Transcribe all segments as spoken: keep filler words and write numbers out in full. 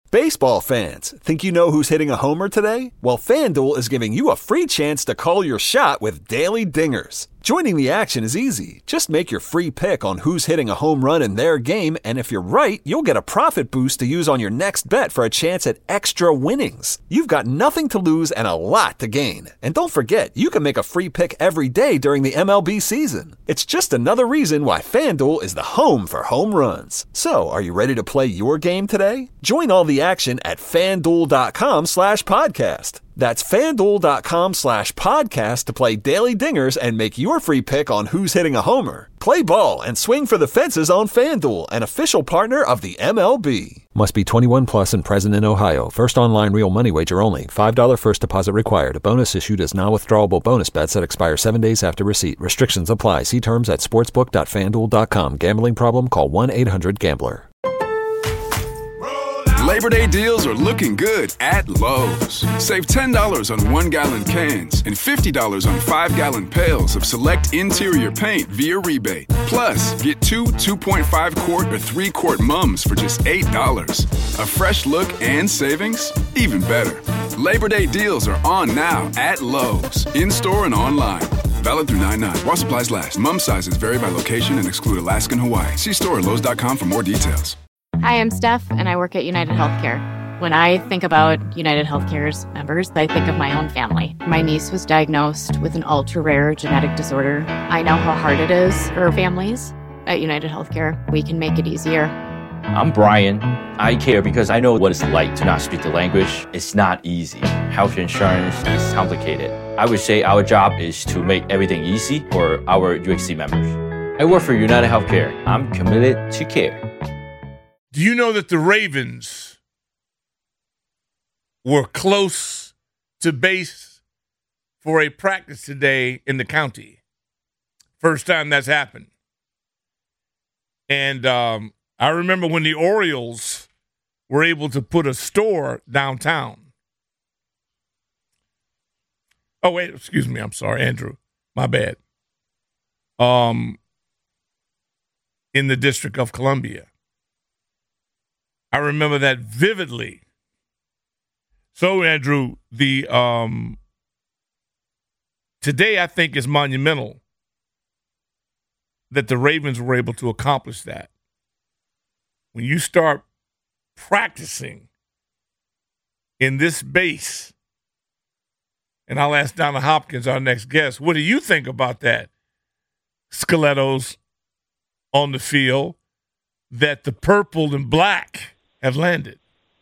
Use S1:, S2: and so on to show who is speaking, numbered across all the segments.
S1: Baseball fans, think you know who's hitting a homer today? Well, FanDuel is giving you a free chance to call your shot with Daily Dingers. Joining the action is easy. Just make your free pick on who's hitting a home run in their game, and if you're right, you'll get a profit boost to use on your next bet for a chance at extra winnings. You've got nothing to lose and a lot to gain. And don't forget, you can make a free pick every day during the M L B season. It's just another reason why FanDuel is the home for home runs. So, are you ready to play your game today? Join all the action at FanDuel.com slash podcast. That's FanDuel.com slash podcast to play Daily Dingers and make your free pick on who's hitting a homer. Play ball and swing for the fences on FanDuel, an official partner of the M L B. Must be twenty-one plus and present in Ohio. First online real money wager only. five dollars first deposit required. A bonus issued as non-withdrawable bonus bets that expire seven days after receipt. Restrictions apply. See terms at sportsbook dot fan duel dot com. Gambling problem? Call one eight hundred gambler.
S2: Labor Day deals are looking good at Lowe's. Save ten dollars on one-gallon cans and fifty dollars on five-gallon pails of select interior paint via rebate. Plus, get two two point five quart or three quart mums for just eight dollars. A fresh look and savings? Even better. Labor Day deals are on now at Lowe's, in-store and online. Valid through nine nine. While supplies last. Mum sizes vary by location and exclude Alaska and Hawaii. See store at lowes dot com for more details.
S3: Hi, I'm Steph, and I work at United Healthcare. When I think about United Healthcare's members, I think of my own family. My niece was diagnosed with an ultra-rare genetic disorder. I know how hard it is for families. At United Healthcare, we can make it easier.
S4: I'm Brian. I care because I know what it's like to not speak the language. It's not easy. Health insurance is complicated. I would say our job is to make everything easy for our U H C members. I work for United Healthcare. I'm committed to care.
S5: Do you know that the Ravens were close to base for a practice today in the county? First time that's happened. And um, I remember when the Orioles were able to put a store downtown. Oh, wait, excuse me. I'm sorry, Andrew. My bad. Um, in the District of Columbia. I remember that vividly. So, Andrew, the um, today I think is monumental that the Ravens were able to accomplish that. When you start practicing in this base, and I'll ask Donna Hopkins, our next guest, what do you think about that? Stilettos on the field, that the purple and black have landed.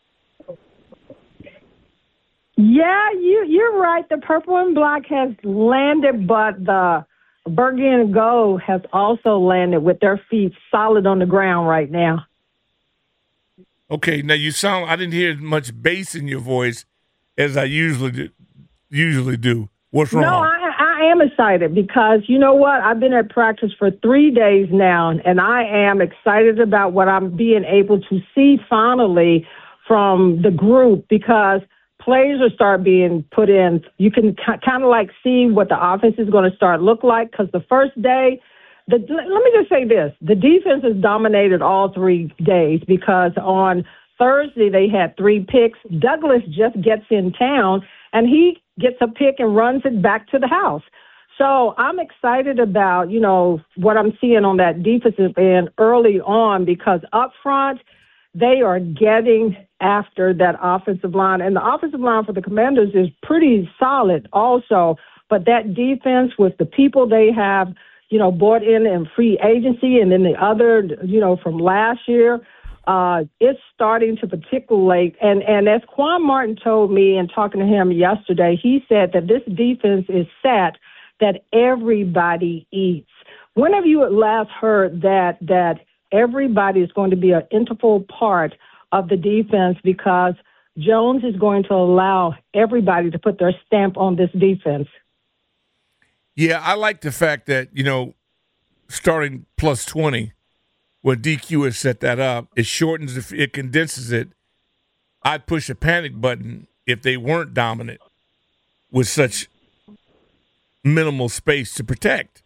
S6: Yeah, you, you're right. The purple and black has landed, but the burgundy and gold has also landed with their feet solid on the ground right now.
S5: Okay, now you sound, I didn't hear as much bass in your voice as I usually do. Usually do. What's wrong?
S6: No, I, I am excited because you know what? I've been at practice for three days now, and I am excited about what I'm being able to see finally from the group because plays will start being put in. You can k- kind of like see what the offense is going to start look like because the first day, the, let me just say this. The defense has dominated all three days because on Thursday they had three picks. Douglas just gets in town, and he gets a pick and runs it back to the house. So I'm excited about, you know, what I'm seeing on that defensive end early on because up front, they are getting after that offensive line. And the offensive line for the Commanders is pretty solid also. But that defense with the people they have, you know, brought in in free agency and then the other, you know, from last year, uh, it's starting to particulate. And, and as Quan Martin told me in talking to him yesterday, he said that this defense is set that everybody eats. When have you at last heard that that everybody is going to be an integral part of the defense because Jones is going to allow everybody to put their stamp on this defense?
S5: Yeah, I like the fact that, you know, starting plus twenty, when D Q has set that up, it shortens, it, it condenses it. I'd push a panic button if they weren't dominant with such minimal space to protect.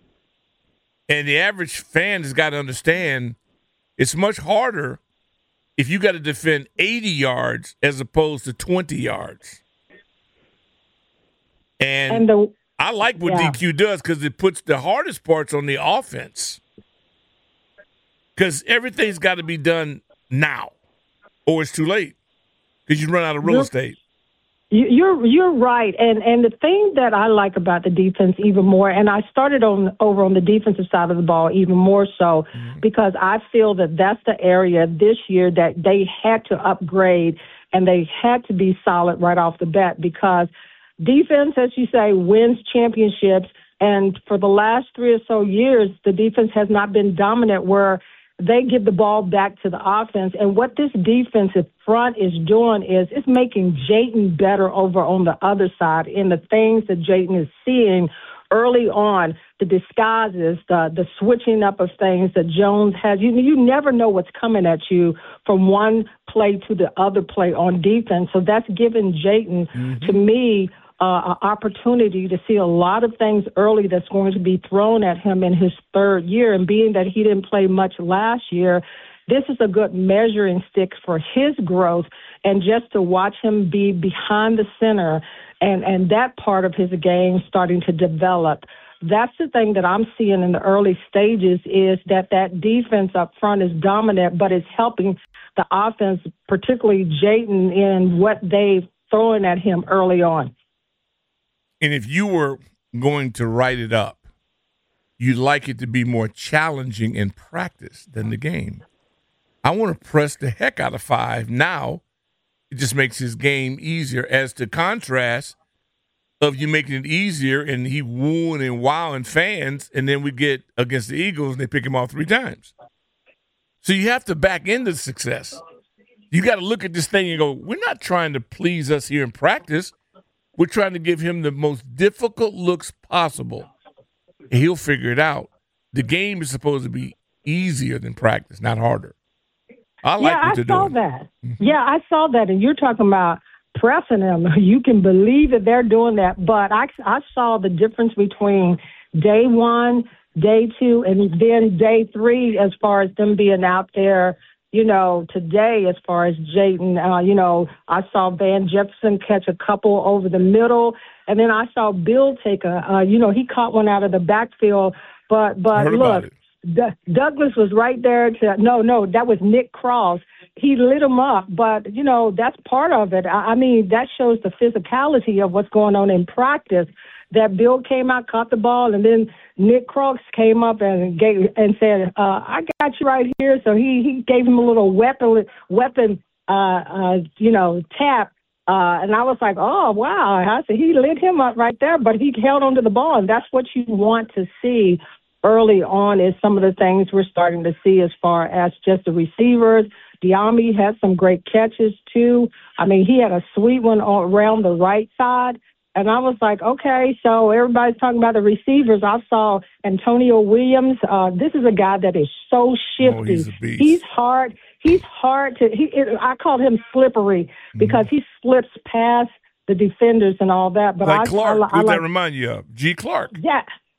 S5: And the average fan has got to understand it's much harder if you got to defend eighty yards as opposed to twenty yards. And,
S6: And the,
S5: I like what
S6: yeah.
S5: D Q does because it puts the hardest parts on the offense. Because everything's got to be done now, or it's too late because you run out of real
S6: You're-
S5: estate.
S6: You- You're you're right, and and the thing that I like about the defense even more, and I started on over on the defensive side of the ball even more so,
S5: Mm-hmm.
S6: because I feel that that's the area this year that they had to upgrade and they had to be solid right off the bat, because defense, as you say, wins championships, and for the last three or so years, the defense has not been dominant where they give the ball back to the offense. And what this defensive front is doing is it's making Jayton better over on the other side in the things that Jayton is seeing early on, the disguises, the the switching up of things that Jones has. You, you never know what's coming at you from one play to the other play on defense. So that's given Jayton, mm-hmm. to me, Uh, an opportunity to see a lot of things early that's going to be thrown at him in his third year. And being that he didn't play much last year, this is a good measuring stick for his growth, and just to watch him be behind the center and, and that part of his game starting to develop. That's the thing that I'm seeing in the early stages, is that that defense up front is dominant, but it's helping the offense, particularly Jayton, in what they've thrown at him early on.
S5: And if you were going to write it up, you'd like it to be more challenging in practice than the game. I want to press the heck out of five now. It just makes his game easier, as to contrast of you making it easier and he wooing and wowing fans, and then we get against the Eagles and they pick him off three times. So you have to back into success. You got to look at this thing and go, we're not trying to please us here in practice. We're trying to give him the most difficult looks possible, and he'll figure it out. The game is supposed to be easier than practice, not harder. I like
S6: yeah,
S5: what they're
S6: I saw
S5: doing.
S6: that. Yeah, I saw that, and you're talking about pressing them. You can believe that they're doing that, but I, I saw the difference between day one, day two, and then day three as far as them being out there. You know, today, as far as Jayton, uh, you know, I saw Van Jefferson catch a couple over the middle, and then I saw Bill take a, uh, you know, he caught one out of the backfield. But but look, D- Douglas was right there to, no, no, that was Nick Cross. He lit him up, but, you know, that's part of it. I, I mean, that shows the physicality of what's going on in practice. That Bill came out, caught the ball, and then Nick Cross came up and gave and said, uh, "I got you right here." So he, he gave him a little weapon weapon, uh, uh, you know, tap, uh, and I was like, "Oh wow!" I said he lit him up right there, but he held onto the ball, and that's what you want to see early on. Is some of the things we're starting to see as far as just the receivers. Diami had some great catches too. I mean, he had a sweet one around the right side. And I was like, okay, so everybody's talking about the receivers. I saw Antonio Williams. Uh, this is a guy that is so shifty.
S5: Oh, he's a beast.
S6: He's hard. He's hard to. He, it, I call him slippery because mm-hmm. he slips past the defenders and all that. But
S5: like
S6: I,
S5: Clark,
S6: I, I,
S5: who
S6: I
S5: that
S6: like,
S5: remind you of? G. Clark.
S6: Yeah.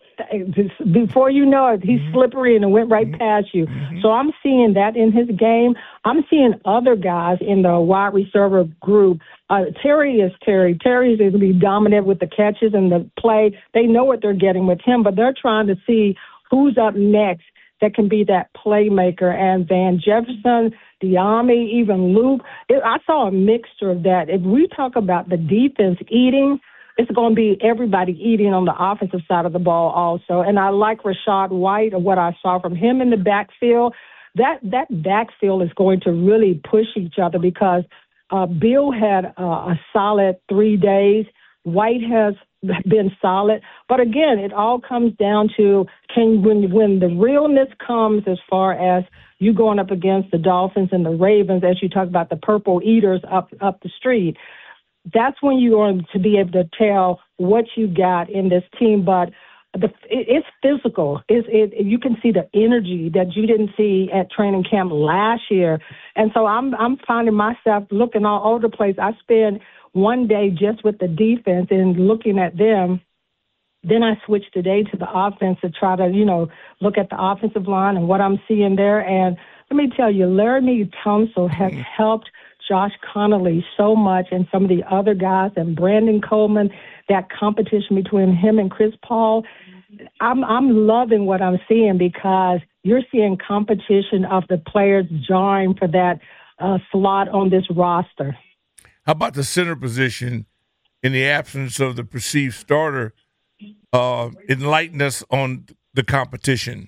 S6: Before you know it, he's mm-hmm. slippery and it went right mm-hmm. past you. Mm-hmm. So I'm seeing that in his game. I'm seeing other guys in the wide receiver group. Uh, Terry is Terry. Terry is going to be dominant with the catches and the play. They know what they're getting with him, but they're trying to see who's up next that can be that playmaker. And Van Jefferson, Diami, even Luke. It, I saw a mixture of that. If we talk about the defense eating, it's going to be everybody eating on the offensive side of the ball also. And I like Rashad White and what I saw from him in the backfield. That that backfield is going to really push each other because uh, Bill had uh, a solid three days. White has been solid. But again, it all comes down to can when when the realness comes as far as you going up against the Dolphins and the Ravens, as you talk about the purple eaters up up the street. That's when you're going to be able to tell what you got in this team. But the, it, it's physical. It's, it, you can see the energy that you didn't see at training camp last year. And so I'm I'm finding myself looking all over the place. I spend one day just with the defense and looking at them. Then I switch today to the offense to try to, you know, look at the offensive line and what I'm seeing there. And let me tell you, Laramie Tunsil has mm-hmm. helped Josh Connolly so much, and some of the other guys, and Brandon Coleman, that competition between him and Chris Paul. I'm I'm loving what I'm seeing because you're seeing competition of the players jarring for that uh, slot on this roster.
S5: How about the center position in the absence of the perceived starter? Uh, enlighten us on the competition.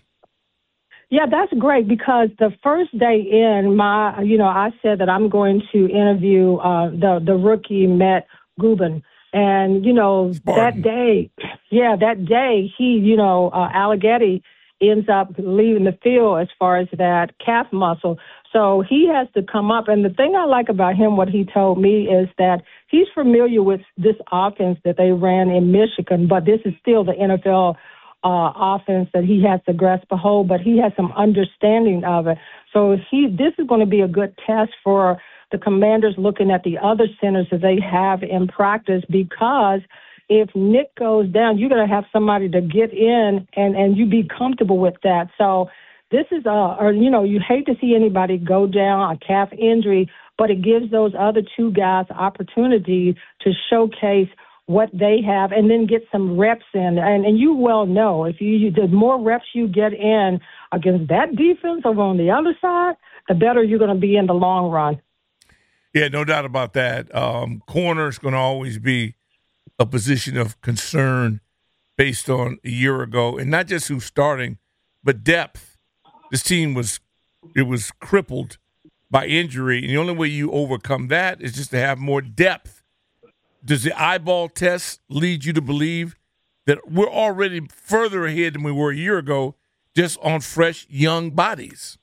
S6: Yeah, that's great because the first day in, my, you know, I said that I'm going to interview uh, the the rookie Matt Gubin, and you know
S5: Spartan.
S6: that day, yeah, that day he, you know, uh, Alleghetti ends up leaving the field as far as that calf muscle, so he has to come up. And the thing I like about him, what he told me, is that he's familiar with this offense that they ran in Michigan, but this is still the N F L. Uh, offense that he has to grasp a hold, but he has some understanding of it. So he, this is going to be a good test for the Commanders looking at the other centers that they have in practice, because if Nick goes down, you're going to have somebody to get in and, and you be comfortable with that. So this is, uh, or, you know, you hate to see anybody go down, a calf injury, but it gives those other two guys opportunity to showcase what they have, and then get some reps in. And, and you well know, if you, you the more reps you get in against that defense over on the other side, the better you're going to be in the long run.
S5: Yeah, no doubt about that. Um, corner is going to always be a position of concern based on a year ago, and not just who's starting, but depth. This team was it was crippled by injury, and the only way you overcome that is just to have more depth. Does the eyeball test lead you to believe that we're already further ahead than we were a year ago, just on fresh, young bodies?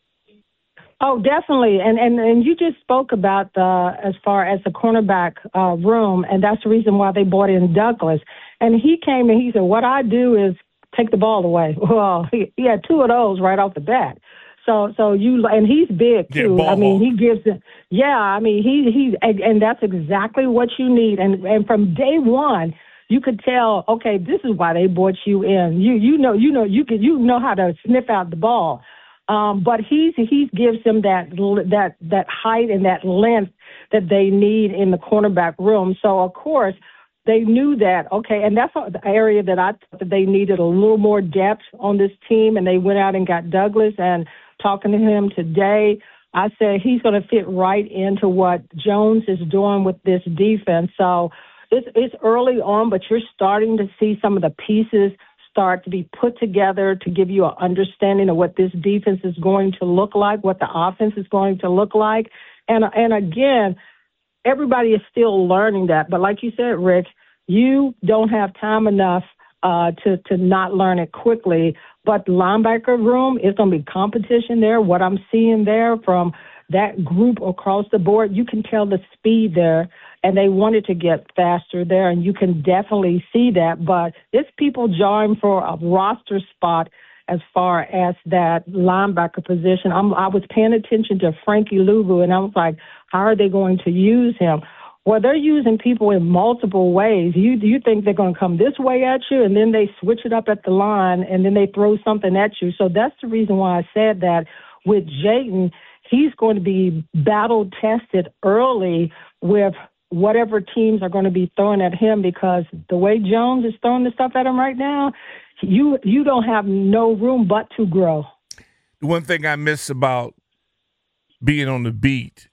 S6: Oh, definitely. And and, and you just spoke about the as far as the cornerback uh, room, and that's the reason why they brought in Douglas. And he came and he said, what I do is take the ball away. Well, he, he had two of those right off the bat. So, so you, and he's big too.
S5: Yeah,
S6: I mean, he gives it. Yeah, I mean, he, he, and, and that's exactly what you need. And, and from day one, you could tell, okay, this is why they brought you in. You, you know, you know, you could, you know how to sniff out the ball. Um, but he's, he gives them that, that, that height and that length that they need in the cornerback room. So, of course, they knew that, okay, and that's the area that I thought that they needed a little more depth on this team, and they went out and got Douglas. And talking to him today, I said he's going to fit right into what Jones is doing with this defense. So it's, it's early on, but you're starting to see some of the pieces start to be put together to give you an understanding of what this defense is going to look like, what the offense is going to look like. And, and again, everybody is still learning that. But like you said, Rick, you don't have time enough uh, to, to not learn it quickly. But the linebacker room is going to be competition there. What I'm seeing there from that group across the board, you can tell the speed there, and they wanted to get faster there, and you can definitely see that. But it's people jarring for a roster spot as far as that linebacker position. I'm, I was paying attention to Frankie Luvu, and I was like, how are they going to use him? Well, they're using people in multiple ways. You you think they're going to come this way at you, and then they switch it up at the line, and then they throw something at you. So that's the reason why I said that with Jayden, he's going to be battle-tested early with whatever teams are going to be throwing at him, because the way Jones is throwing the stuff at him right now, you you don't have no room but to grow.
S5: The one thing I miss about being on the beat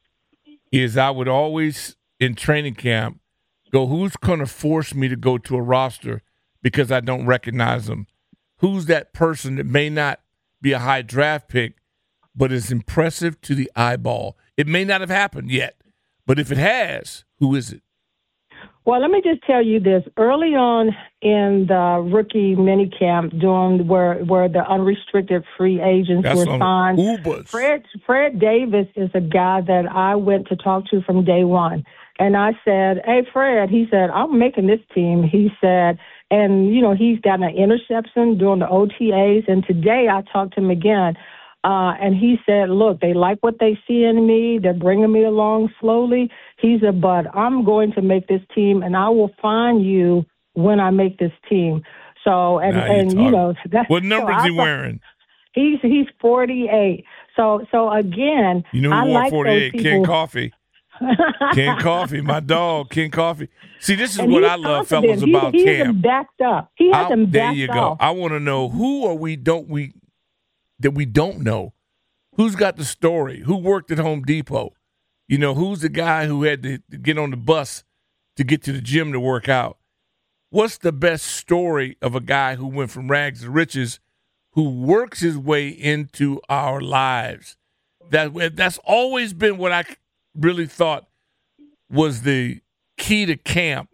S5: is I would always – in training camp, go, who's going to force me to go to a roster because I don't recognize them? Who's that person that may not be a high draft pick but is impressive to the eyeball? It may not have happened yet, but if it has, who is it?
S6: Well, let me just tell you this. Early on in the rookie minicamp, during where where the unrestricted free agents
S5: That's
S6: were signed,
S5: Ubers.
S6: Fred Fred Davis is a guy that I went to talk to from day one. And I said, hey, Fred, he said, I'm making this team. He said, and, you know, he's got an interception during the O T As. And today I talked to him again. Uh, and he said, look, they like what they see in me. They're bringing me along slowly. He said, but I'm going to make this team, and I will find you when I make this team. So, and, and you know. That's,
S5: what number
S6: so
S5: is he
S6: I,
S5: wearing?
S6: He's he's forty-eight. So, so again,
S5: You know
S6: I
S5: who won
S6: like
S5: forty-eight?
S6: those
S5: Ken
S6: people.
S5: Coffee. Ken Coffee, my dog, Ken Coffee. See, this is
S6: And
S5: what
S6: he's
S5: I love,
S6: confident.
S5: fellas,
S6: He-
S5: about
S6: he has
S5: camp.
S6: them backed up. He has
S5: I-
S6: them
S5: there
S6: backed
S5: you go.
S6: off.
S5: I want to know who are we don't we that we don't know. Who's got the story? Who worked at Home Depot? You know, who's the guy who had to get on the bus to get to the gym to work out? What's the best story of a guy who went from rags to riches, who works his way into our lives? That that's always been what I really thought was the key to camp,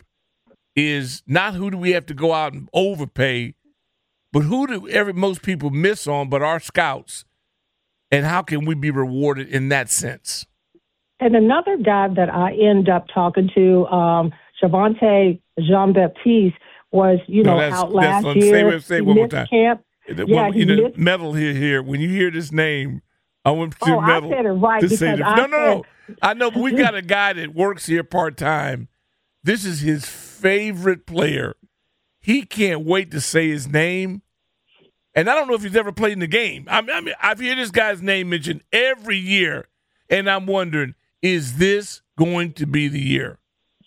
S5: is not who do we have to go out and overpay, but who do every most people miss on but our scouts, and how can we be rewarded in that sense?
S6: And another guy that I end up talking to, um, Javante Jean-Baptiste, was, you know,
S5: No, that's-
S6: out
S5: that's
S6: last
S5: on- say
S6: year.
S5: it- say it
S6: He
S5: one more
S6: missed
S5: time.
S6: camp.
S5: The
S6: Yeah,
S5: one-
S6: he
S5: you know,
S6: missed-
S5: Metal here, here. When you hear this name, I want to
S6: Oh, I
S5: Metal
S6: said it right
S5: to say
S6: because
S5: this.
S6: I
S5: No, no, no.
S6: said-
S5: I know, but we got a guy that works here part time. This is his favorite player. He can't wait to say his name. And I don't know if he's ever played in the game. I mean, I mean, I've heard this guy's name mentioned every year, and I'm wondering, is this going to be the year?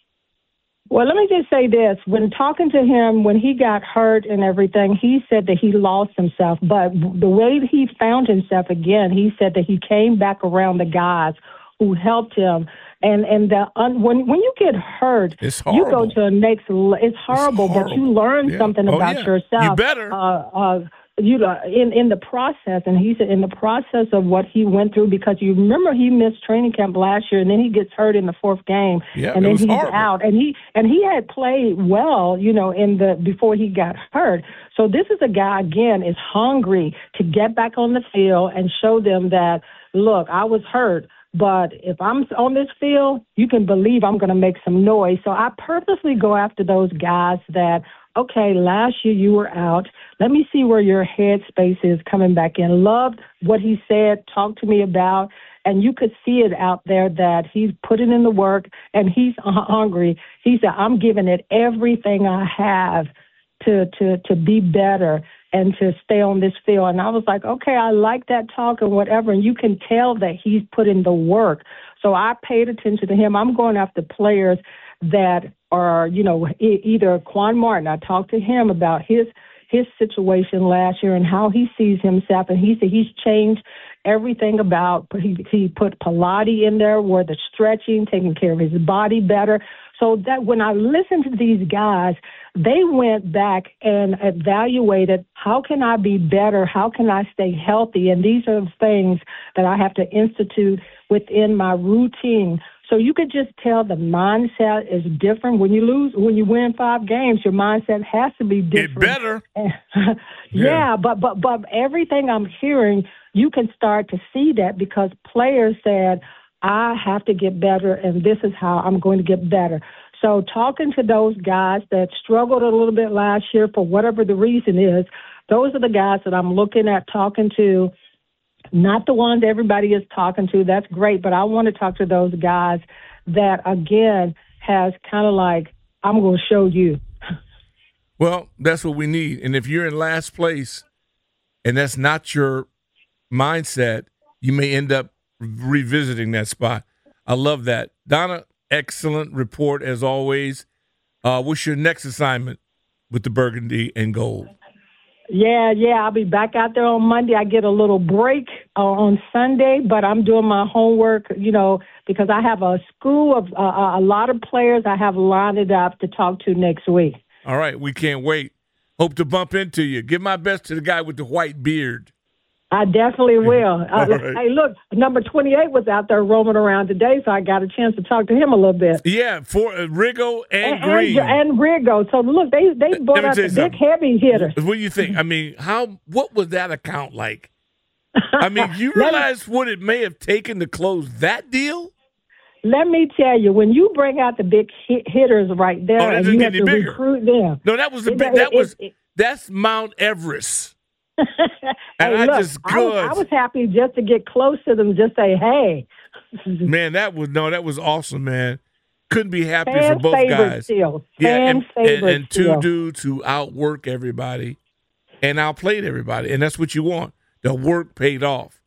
S6: Well, let me just say this. When talking to him, when he got hurt and everything, he said that he lost himself. But the way he found himself again, he said that he came back around the guys who helped him. And and the un, when when you get hurt,
S5: It's
S6: you go
S5: horrible.
S6: to a next. l- It's horrible,
S5: It's
S6: but you
S5: horrible.
S6: learn
S5: Yeah.
S6: something
S5: Oh,
S6: about
S5: yeah.
S6: yourself.
S5: You better.
S6: Uh, uh, you know, in in the process, and he said in the process of what he went through, because you remember he missed training camp last year, and then he gets hurt in the fourth game,
S5: Yeah,
S6: and
S5: it
S6: then
S5: was
S6: he's
S5: horrible.
S6: out, and he and he had played well, you know, in the before he got hurt. So this is a guy again is hungry to get back on the field and show them that, look, I was hurt, but if I'm on this field, you can believe I'm going to make some noise. So I purposely go after those guys that, okay, last year you were out. Let me see where your headspace is coming back in. Loved what he said, talked to me about, and you could see it out there that he's putting in the work and he's hungry. He said, I'm giving it everything I have to to to be better and to stay on this field. And I was like, okay, I like that talk and whatever. And you can tell that he's put in the work. So I paid attention to him. I'm going after players that are, you know, e- either Quan Martin. I talked to him about his his situation last year and how he sees himself. And he said he's changed everything about, he, he put Pilates in there, where the stretching, taking care of his body better. So that when I listened to these guys, they went back and evaluated, how can I be better? How can I stay healthy? And these are the things that I have to institute within my routine. So you could just tell the mindset is different. When you lose, when you win five games, your mindset has to be different.
S5: It better.
S6: yeah,
S5: Yeah.
S6: but but but everything I'm hearing, you can start to see that because players said, I have to get better, and this is how I'm going to get better. So talking to those guys that struggled a little bit last year for whatever the reason is, those are the guys that I'm looking at talking to, not the ones everybody is talking to. That's great, but I want to talk to those guys that, again, has kind of like, I'm going to show you.
S5: Well, that's what we need. And if you're in last place and that's not your mindset, you may end up revisiting that spot. I love that. Donna, excellent report as always. Uh, what's your next assignment with the Burgundy and Gold?
S6: Yeah, yeah, I'll be back out there on Monday. I get a little break uh, on Sunday, but I'm doing my homework, you know, because I have a school of uh, a lot of players I have lined it up to talk to next week.
S5: All right, we can't wait. Hope to bump into you. Give my best to the guy with the white beard.
S6: I definitely will. Uh,
S5: right.
S6: Hey, look, number twenty-eight was out there roaming around today, so I got a chance to talk to him a little bit.
S5: Yeah, for uh, Rigo and,
S6: And,
S5: Green.
S6: and, and Rigo. So look, they they
S5: Let
S6: brought
S5: me
S6: out
S5: tell
S6: the
S5: you
S6: big
S5: something.
S6: heavy hitters.
S5: What do you think? I mean, how? What was that account like? I mean, you
S6: Let me-
S5: realize what it may have taken to close that deal?
S6: Let me tell you, when you bring out the big hit, hitters right there,
S5: Oh, that
S6: and
S5: doesn't
S6: you
S5: get
S6: have
S5: any
S6: to
S5: bigger.
S6: recruit them.
S5: No, that was the
S6: It-
S5: big.
S6: it-
S5: That
S6: it-
S5: was
S6: it-
S5: that's Mount Everest. And
S6: Hey,
S5: I
S6: look,
S5: just
S6: I was,
S5: good.
S6: I was happy just to get close to them, just say, hey.
S5: Man, that was no, that was awesome, man. Couldn't be happier
S6: Fan
S5: for both
S6: favorite
S5: guys.
S6: still.
S5: Yeah,
S6: Fan
S5: and, and,
S6: favorite
S5: and two
S6: still.
S5: dudes who outwork everybody and outplayed everybody, and that's what you want. The work paid off.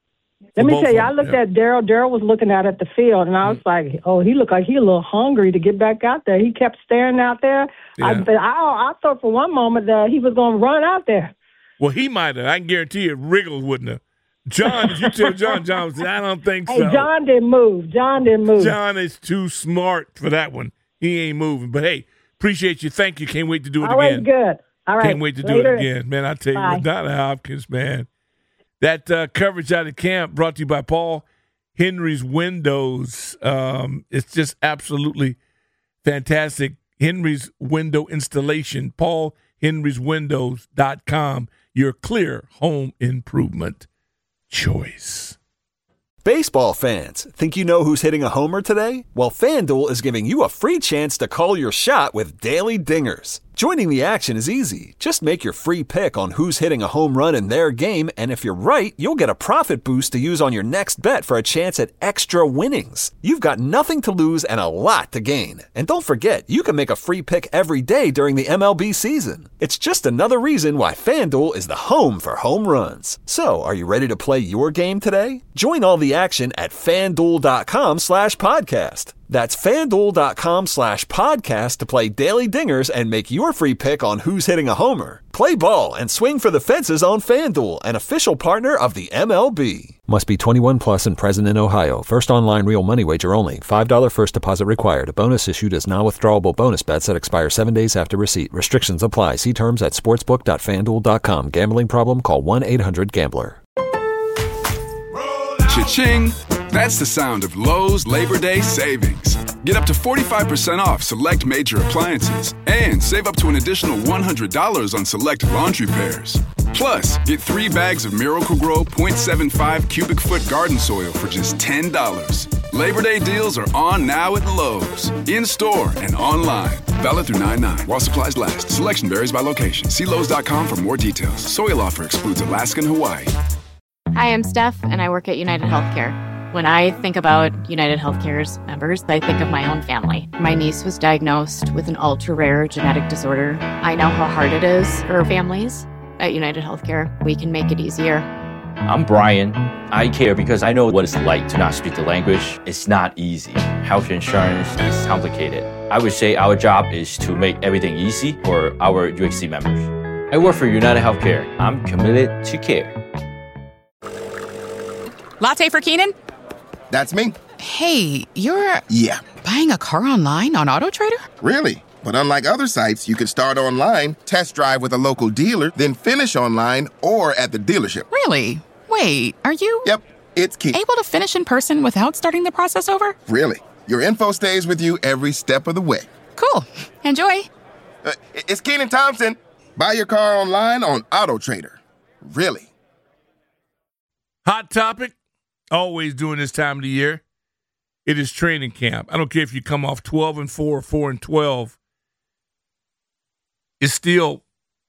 S6: Let me
S5: both
S6: tell you,
S5: of
S6: I
S5: them,
S6: looked
S5: yeah.
S6: at Daryl. Daryl was looking out at the field, and I was like, oh, he looked like he a little hungry to get back out there. He kept staring out there. I,
S5: Yeah.
S6: but I, I thought for one moment that he was going to run out there.
S5: Well, he might have. I can guarantee you, Wriggles wouldn't have. John, if you tell John, John would say, I don't think
S6: Hey,
S5: so.
S6: John didn't move. John didn't move.
S5: John is too smart for that one. He ain't moving. But, hey, appreciate you. Thank you. Can't wait to do it
S6: All right,
S5: again.
S6: good. All right.
S5: Can't wait to
S6: Later.
S5: do it again. Man, I tell you
S6: Bye.
S5: what, Donna Hopkins, man. That uh, coverage out of camp brought to you by Paul Henry's Windows. Um, it's just absolutely fantastic. Henry's Window Installation, paul henrys windows dot com, your clear home improvement choice.
S1: Baseball fans, think you know who's hitting a homer today? Well, FanDuel is giving you a free chance to call your shot with Daily Dingers. Joining the action is easy. Just make your free pick on who's hitting a home run in their game, and if you're right, you'll get a profit boost to use on your next bet for a chance at extra winnings. You've got nothing to lose and a lot to gain. And don't forget, you can make a free pick every day during the M L B season. It's just another reason why FanDuel is the home for home runs. So, are you ready to play your game today? Join all the action at FanDuel.com slash podcast. That's FanDuel.com slash podcast to play Daily Dingers and make your free pick on who's hitting a homer. Play ball and swing for the fences on FanDuel, an official partner of the M L B. Must be twenty-one plus and present in Ohio. First online real money wager only. five dollars first deposit required. A bonus issued as non-withdrawable bonus bets that expire seven days after receipt. Restrictions apply. See terms at sportsbook dot fan duel dot com. Gambling problem? Call one eight hundred gambler.
S2: Cha-ching! That's the sound of Lowe's Labor Day savings. Get up to forty-five percent off select major appliances and save up to an additional one hundred dollars on select laundry pairs. Plus, get three bags of Miracle-Gro point seven five cubic foot garden soil for just ten dollars. Labor Day deals are on now at Lowe's, in-store and online. Valid through nine nine while supplies last. Selection varies by location. See Lowe's dot com for more details. Soil offer excludes Alaska and Hawaii.
S3: Hi, I'm Steph, and I work at United Healthcare. When I think about United Healthcare's members, I think of my own family. My niece was diagnosed with an ultra-rare genetic disorder. I know how hard it is for families. At United Healthcare, we can make it easier.
S4: I'm Brian. I care because I know what it's like to not speak the language. It's not easy. Health insurance is complicated. I would say our job is to make everything easy for our U H C members. I work for United Healthcare. I'm committed to care.
S7: Latte for Keenan?
S8: That's me.
S7: Hey, you're
S8: Yeah.
S7: buying a car online on AutoTrader?
S8: Really? But unlike other sites, you can start online, test drive with a local dealer, then finish online or at the dealership.
S7: Really? Wait, are you
S8: Yep, it's key.
S7: able to finish in person without starting the process over?
S8: Really. Your info stays with you every step of the way.
S7: Cool. Enjoy.
S8: Uh, it's Keenan Thompson. Buy your car online on AutoTrader. Really.
S5: Hot topic, always during this time of the year, it is training camp. I don't care if you come off twelve and four or four and twelve. It still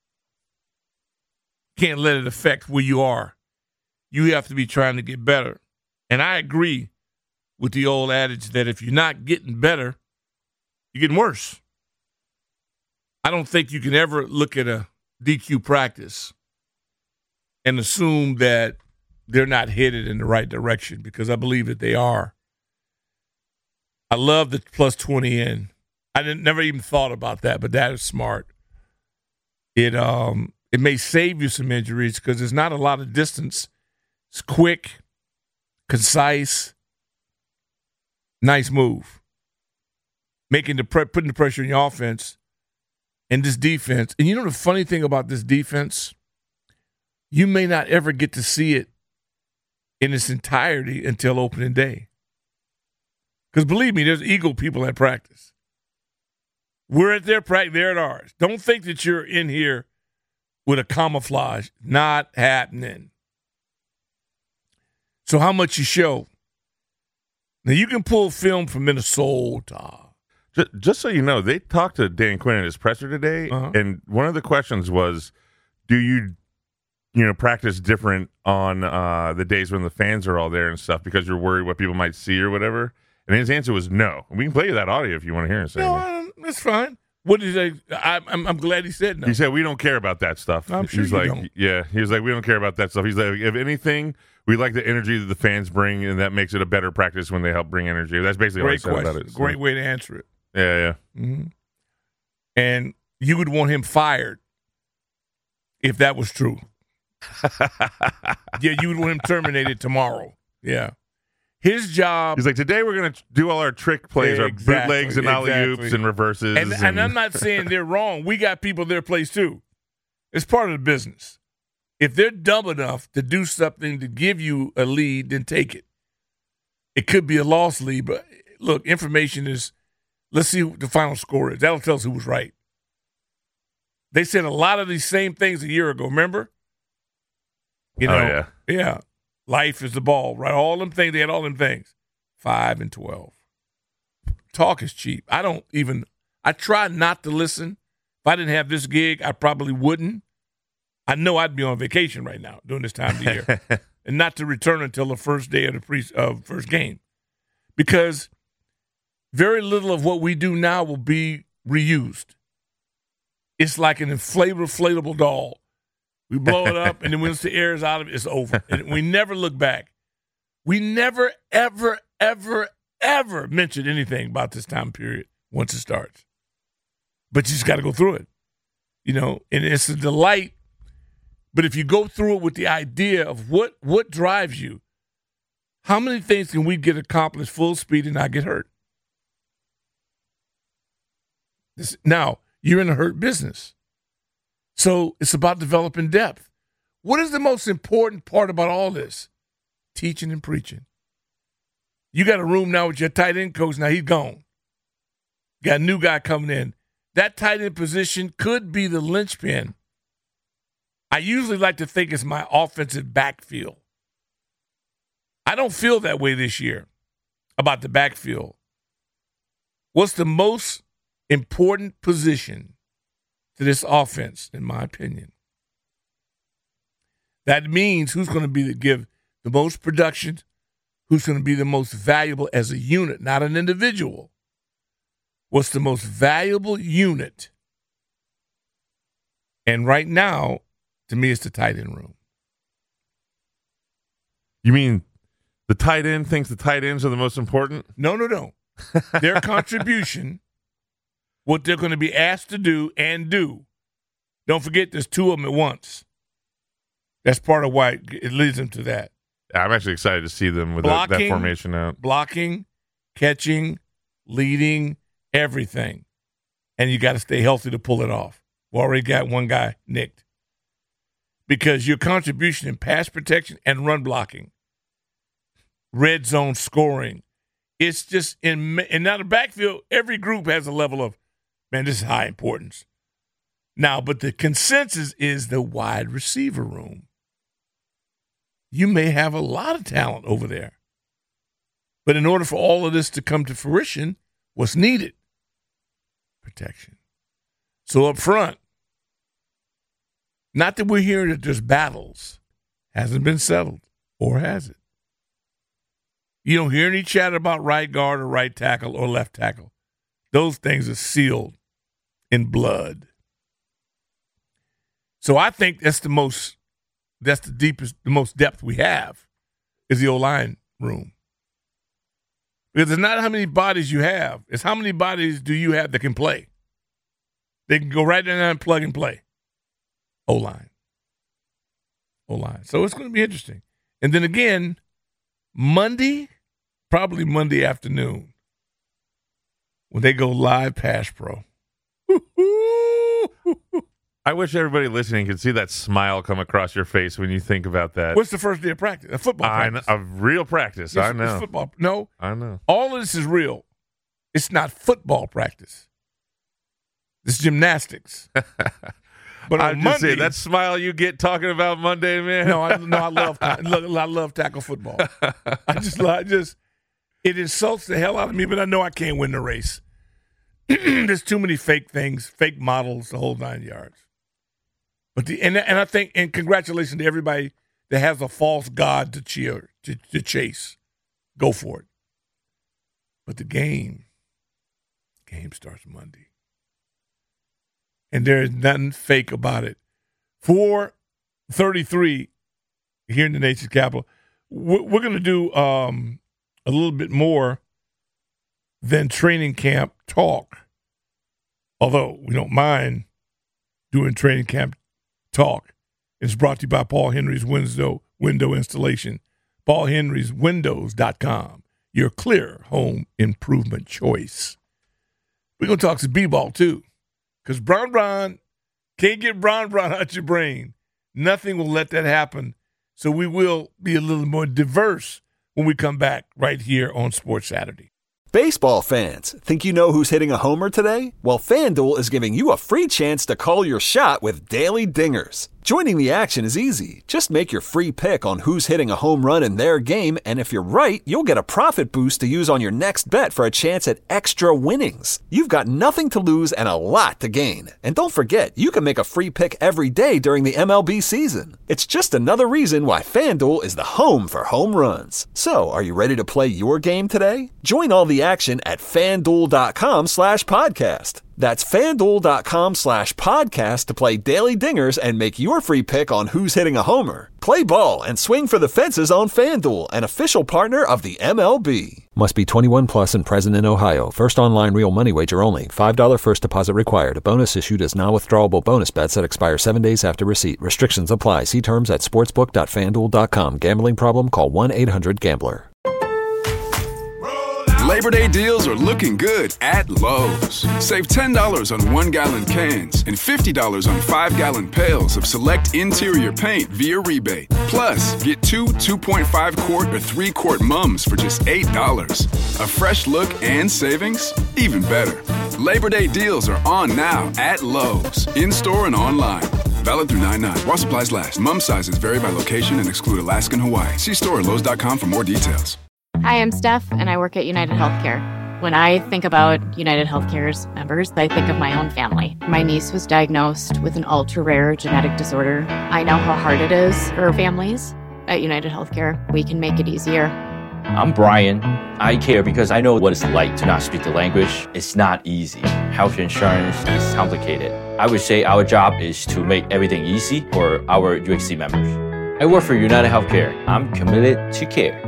S5: can't let it affect where you are. You have to be trying to get better. And I agree with the old adage that if you're not getting better, you're getting worse. I don't think you can ever look at a D Q practice and assume that they're not headed in the right direction, because I believe that they are. I love the plus twenty in. I didn't never even thought about that, but that is smart. It um it may save you some injuries because there's not a lot of distance. It's quick, concise, nice move. Making the pre- putting the pressure on your offense and this defense. And you know the funny thing about this defense? You may not ever get to see it in its entirety until opening day. Because believe me, there's Eagle people at practice. We're at their practice, they're at ours. Don't think that you're in here with a camouflage. Not happening. So how much you show? Now, you can pull film from Minnesota.
S9: Just, just so you know, they talked to Dan Quinn at his presser today,
S5: Uh-huh.
S9: and one of the questions was, do you, you know, practice different on uh, the days when the fans are all there and stuff because you're worried what people might see or whatever? And his answer was no. We can play you that audio if you want to hear him say
S5: No,
S9: it.
S5: um, it's fine. What did he say? I, I'm, I'm glad he said no.
S9: He said, we don't care about that stuff.
S5: I'm sure
S9: He's
S5: you
S9: like,
S5: don't.
S9: yeah. He was like, we don't care about that stuff. He's like, if anything, we like the energy that the fans bring, and that makes it a better practice when they help bring energy. That's basically
S5: Great
S9: what he said
S5: question.
S9: about it. So.
S5: Great way to answer it.
S9: Yeah, yeah.
S5: Mm-hmm. And you would want him fired if that was true. Yeah, you would want him terminated tomorrow. Yeah. His job.
S9: He's like, today we're going to do all our trick plays,
S5: Exactly,
S9: our bootlegs and
S5: exactly.
S9: alley-oops and reverses.
S5: And, and, and I'm not saying they're wrong. We got people their place too. It's part of the business. If they're dumb enough to do something to give you a lead, then take it. It could be a lost lead, but look, information is, let's see what the final score is. That'll tell us who was right. They said a lot of these same things a year ago, remember? You know,
S9: oh, yeah.
S5: Yeah. Life is the ball, right? All them things, they had all them things. Five and twelve. Talk is cheap. I don't even, I try not to listen. If I didn't have this gig, I probably wouldn't. I know I'd be on vacation right now during this time of the year. And not to return until the first day of the pre, uh, first game. Because very little of what we do now will be reused. It's like an inflatable, inflatable doll. We blow it up, and then once the air is out of it, it's over. And we never look back. We never, ever, ever, ever mention anything about this time period once it starts. But you just got to go through it, you know, and it's a delight. But if you go through it with the idea of what, what drives you, how many things can we get accomplished full speed and not get hurt? This, now, you're in a hurt business. So it's about developing depth. What is the most important part about all this? Teaching and preaching. You got a room now with your tight end coach. Now he's gone. You got a new guy coming in. That tight end position could be the linchpin. I usually like to think it's my offensive backfield. I don't feel that way this year about the backfield. What's the most important position to this offense, in my opinion? That means who's going to be to give the most production, who's going to be the most valuable as a unit, not an individual. What's the most valuable unit? And right now, to me, it's the tight end room.
S9: You mean the tight end thinks the tight ends are the most important?
S5: No, no, no. Their contribution, what they're going to be asked to do and do. Don't forget there's two of them at once. That's part of why it leads them to that.
S9: I'm actually excited to see them with that, that formation out.
S5: Blocking, catching, leading, everything. And you got to stay healthy to pull it off. We already got one guy nicked. Because your contribution in pass protection and run blocking, red zone scoring, it's just in – and now the backfield, every group has a level of, man, this is high importance. Now, but the consensus is the wide receiver room. You may have a lot of talent over there. But in order for all of this to come to fruition, what's needed? Protection. So up front, not that we're hearing that there's battles. Hasn't been settled. Or has it? You don't hear any chatter about right guard or right tackle or left tackle. Those things are sealed in blood. So I think that's the most, that's the deepest, the most depth we have is the O-line room. Because it's not how many bodies you have. It's how many bodies do you have that can play. They can go right in there and plug and play. O-line. O-line. So it's going to be interesting. And then again, Monday, probably Monday afternoon, when they go live Pass Pro.
S9: I wish everybody listening could see that smile come across your face when you think about that.
S5: What's the first day of practice? A football practice.
S9: I know, a real practice.
S5: It's,
S9: I know.
S5: It's football. No.
S9: I know.
S5: All of this is real. It's not football practice. It's gymnastics. But on
S9: I'm just
S5: Monday,
S9: saying, that smile you get talking about Monday, man.
S5: No, I, no, I love, I love tackle football. I just, I just, it insults the hell out of me, but I know I can't win the race. There's too many fake things, fake models, the whole nine yards. But the and and I think and congratulations to everybody that has a false god to cheer to, to chase. Go for it. But the game, game starts Monday. and there is nothing fake about it. four thirty-three here in the nation's capital. We're, we're going to do um, a little bit more than training camp talk, although we don't mind doing training camp talk. It's brought to you by Paul Henry's Window, window Installation. Paul Henry's Windows dot com, your clear home improvement choice. We're going to talk some B-ball, too, because Bron Bron can't get Bron Bron out your brain. Nothing will let that happen, so we will be a little more diverse when we come back right here on Sports Saturday.
S1: Baseball fans, think you know who's hitting a homer today? Well, FanDuel is giving you a free chance to call your shot with Daily Dingers. Joining the action is easy. Just make your free pick on who's hitting a home run in their game, and if you're right, you'll get a profit boost to use on your next bet for a chance at extra winnings. You've got nothing to lose and a lot to gain. And don't forget, you can make a free pick every day during the M L B season. It's just another reason why FanDuel is the home for home runs. So, are you ready to play your game today? Join all the action at FanDuel.com slash podcast. That's FanDuel.com slash podcast to play Daily Dingers and make your free pick on who's hitting a homer. Play ball and swing for the fences on FanDuel, an official partner of the M L B. Must be twenty-one plus and present in Ohio. First online real money wager only. five dollars first deposit required. A bonus issued as non-withdrawable bonus bets that expire seven days after receipt. Restrictions apply. See terms at sportsbook dot fan duel dot com. Gambling problem? Call one eight hundred gambler.
S2: Labor Day deals are looking good at Lowe's. Save ten dollars on one-gallon cans and fifty dollars on five-gallon pails of select interior paint via rebate. Plus, get two two point five quart or three quart mums for just eight dollars. A fresh look and savings? Even better. Labor Day deals are on now at Lowe's, in-store and online. Valid through nine nine. While supplies last. Mum sizes vary by location and exclude Alaska and Hawaii. See store at Lowe's dot com for more details.
S3: Hi, I'm Steph, and I work at United Healthcare. When I think about United Healthcare's members, I think of my own family. My niece was diagnosed with an ultra-rare genetic disorder. I know how hard it is for families. At United Healthcare, we can make it easier.
S4: I'm Brian. I care because I know what it's like to not speak the language. It's not easy. Health insurance is complicated. I would say our job is to make everything easy for our U H C members. I work for United Healthcare. I'm committed to care.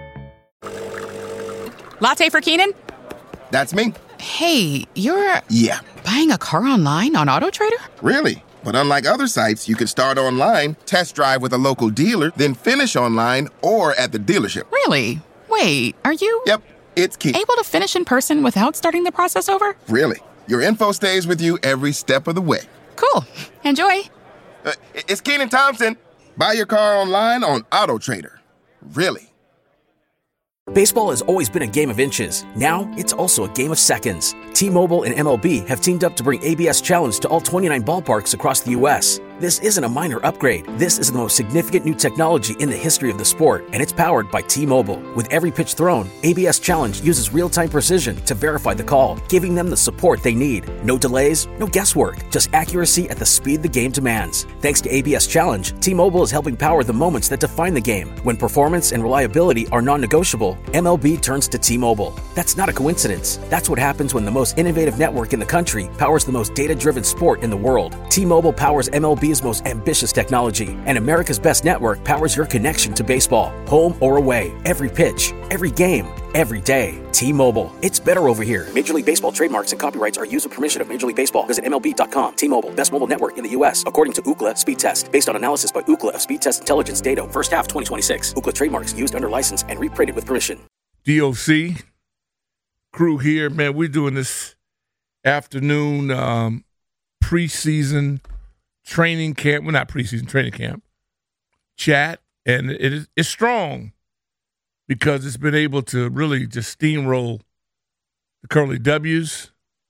S7: Latte for Keenan?
S8: That's me.
S7: Hey, you're
S8: Yeah.
S7: buying a car online on AutoTrader?
S8: Really? But unlike other sites, you can start online, test drive with a local dealer, then finish online or at the dealership.
S7: Really? Wait, are you
S8: Yep, it's key.
S7: able to finish in person without starting the process over?
S8: Really. Your info stays with you every step of the way.
S7: Cool. Enjoy.
S8: Uh, it's Keenan Thompson. Buy your car online on AutoTrader. Really.
S10: Baseball has always been a game of inches. Now, it's also a game of seconds. T-Mobile and M L B have teamed up to bring A B S Challenge to all twenty-nine ballparks across the U S This isn't a minor upgrade. This is the most significant new technology in the history of the sport, and it's powered by T-Mobile. With every pitch thrown, A B S Challenge uses real-time precision to verify the call, giving them the support they need. No delays, no guesswork, just accuracy at the speed the game demands. Thanks to A B S Challenge, T-Mobile is helping power the moments that define the game. When performance and reliability are non-negotiable, M L B turns to T-Mobile. That's not a coincidence. That's what happens when the most innovative network in the country powers the most data-driven sport in the world. T-Mobile powers M L B's most ambitious technology, and America's best network powers your connection to baseball. Home or away, every pitch, every game, every day. T-Mobile. It's better over here. Major League Baseball trademarks and copyrights are used with permission of Major League Baseball. Visit M L B dot com. T-Mobile, best mobile network in the U S, according to Ookla Speed Test. Based on analysis by Ookla of Speed Test Intelligence data, first half twenty twenty-six. Ookla trademarks used under license and reprinted with permission.
S5: D O C crew here, man. We're doing this afternoon um, preseason training camp. Well, not preseason training camp chat, and it is it's strong because it's been able to really just steamroll the Curly W's,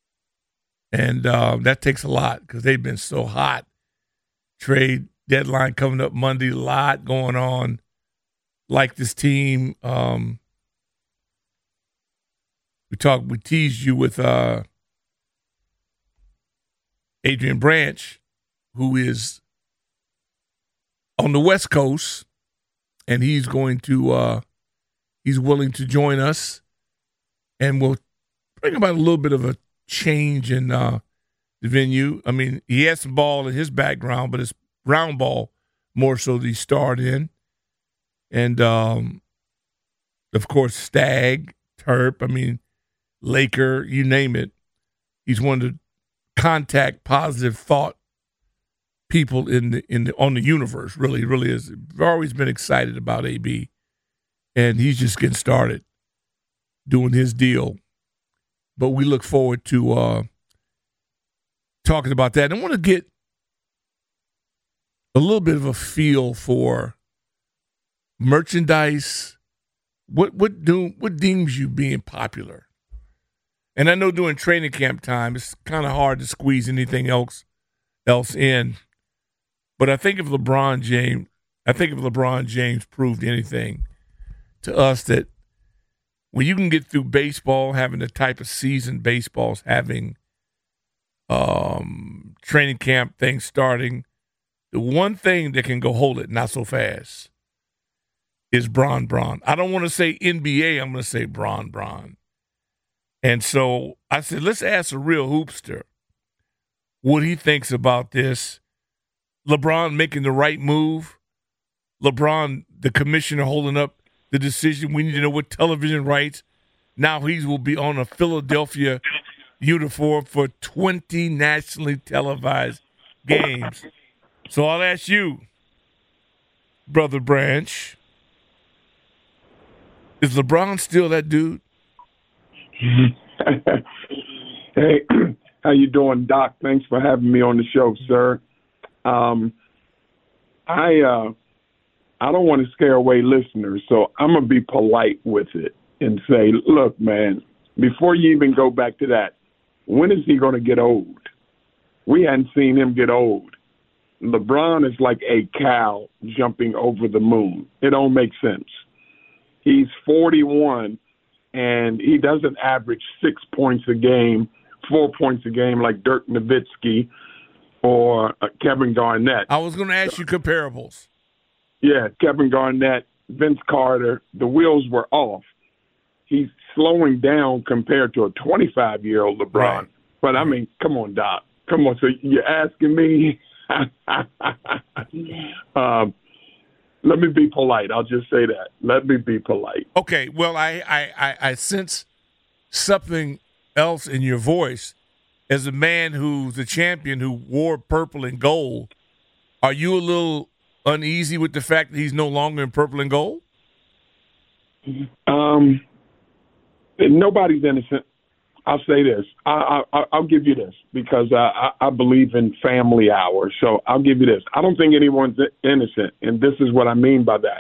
S5: and uh, that takes a lot because they've been so hot. Trade deadline coming up Monday, a lot going on. Like this team, um, we talked, we teased you with uh, Adrian Branch, who is on the West Coast, and he's going to, uh, he's willing to join us, and we'll bring about a little bit of a change in uh, the venue. I mean, he has some ball in his background, but it's round ball more so that he starred in. And, um, of course, Stag, Terp, I mean, Laker, you name it. He's one of the contact, positive thought people in the in the on the universe. Really, really is. I've always been excited about A B, and he's just getting started doing his deal. But we look forward to uh, talking about that. I want to get a little bit of a feel for merchandise. What what do what deems you being popular? And I know during training camp time, it's kind of hard to squeeze anything else else in. But I think if LeBron James, I think if LeBron James proved anything to us, that when you can get through baseball, having the type of season baseball's having, um, training camp things starting, the one thing that can go hold it not so fast is Bron Bron. I don't want to say N B A. I'm going to say Bron Bron. And so I said, let's ask a real hoopster what he thinks about this. LeBron making the right move. LeBron, the commissioner, holding up the decision. We need to know what television rights. Now he will be on a Philadelphia uniform for twenty nationally televised games. So I'll ask you, Brother Branch, is LeBron still that dude?
S11: Hey, how you doing, Doc? Thanks for having me on the show, sir. Um, I uh, I don't want to scare away listeners, so I'm gonna be polite with it and say, look, man, before you even go back to that, when is he gonna get old? We hadn't seen him get old. LeBron is like a cow jumping over the moon. It don't make sense. He's forty-one. And he doesn't average six points a game, four points a game like Dirk Nowitzki or uh, Kevin Garnett.
S5: I was going to ask you comparables.
S11: Yeah, Kevin Garnett, Vince Carter, the wheels were off. He's slowing down compared to a twenty-five-year-old LeBron. Right. But, I mean, come on, Doc. Come on. So you're asking me? um, Let me be polite. I'll just say that. Let me be polite.
S5: Okay. Well, I, I, I, I sense something else in your voice. As a man who's the champion who wore purple and gold, are you a little uneasy with the fact that he's no longer in purple and gold?
S11: Um, nobody's innocent. I'll say this. I, I, I'll give you this because I, I believe in family hour. So I'll give you this. I don't think anyone's innocent, and this is what I mean by that.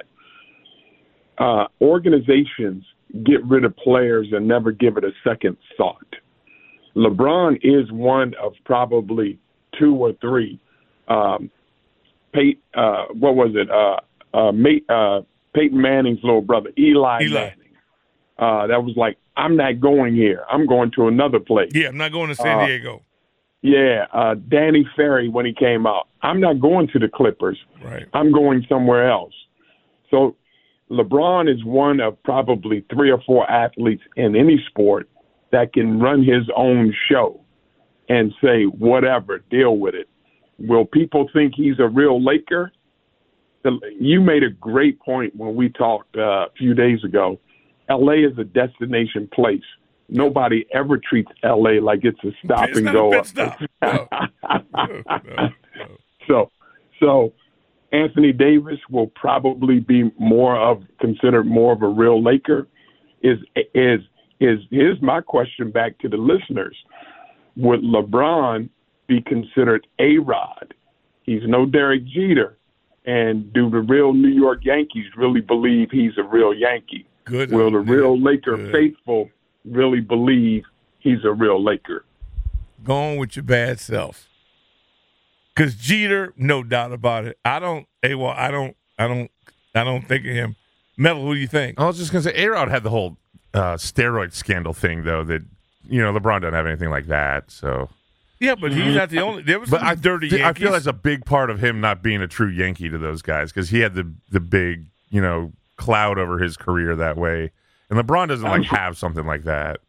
S11: Uh, organizations get rid of players and never give it a second thought. LeBron is one of probably two or three. Um, Pey- uh, what was it? Uh, uh, May- uh, Peyton Manning's little brother, Eli, Eli. Manning. Uh, that was like, I'm not going here. I'm going to another place.
S5: Yeah, I'm not going to San
S11: uh,
S5: Diego.
S11: Yeah, uh, Danny Ferry when he came out. I'm not going to the Clippers.
S5: Right.
S11: I'm going somewhere else. So LeBron is one of probably three or four athletes in any sport that can run his own show and say, whatever, deal with it. Will people think he's a real Laker? You made a great point when we talked uh, a few days ago. L A is a destination place. Nobody ever treats L A like it's a stop
S5: it's
S11: and
S5: not
S11: go.
S5: A pit stop. No. no, no, no.
S11: So, so Anthony Davis will probably be more of considered more of a real Laker. Is is is here's my question back to the listeners: would LeBron be considered A-Rod? He's no Derek Jeter, and do the real New York Yankees really believe he's a real Yankee?
S5: Good.
S11: Will the real Laker
S5: Good.
S11: faithful really believe he's a real Laker?
S5: Go on with your bad self. Because Jeter, no doubt about it. I don't. Hey, well, I don't. I don't. I don't think of him. Metal, who do you think?
S9: I was just gonna say, A-Rod had the whole uh, steroid scandal thing, though. That you know, LeBron doesn't have anything like that. So
S5: yeah, but he's not the only. There was
S9: but
S5: some
S9: I,
S5: dirty.
S9: I
S5: Yankees.
S9: feel that's a big part of him not being a true Yankee to those guys because he had the the big you know cloud over his career that way, and LeBron doesn't like have something like that.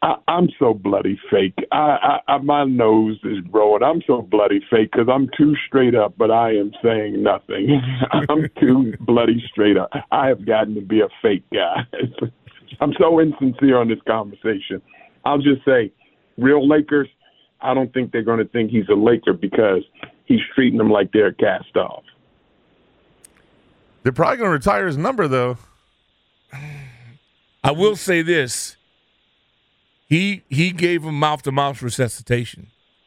S11: I, I'm so bloody fake. I, I, I my nose is growing. I'm so bloody fake because I'm too straight up, but I am saying nothing. I'm too bloody straight up. I have gotten to be a fake guy. I'm so insincere on this conversation. I'll just say, real Lakers, I don't think they're going to think he's a Laker because he's treating them like they're cast off.
S9: They're probably going to retire his number, though.
S5: I will say this. He he gave him mouth-to-mouth resuscitation.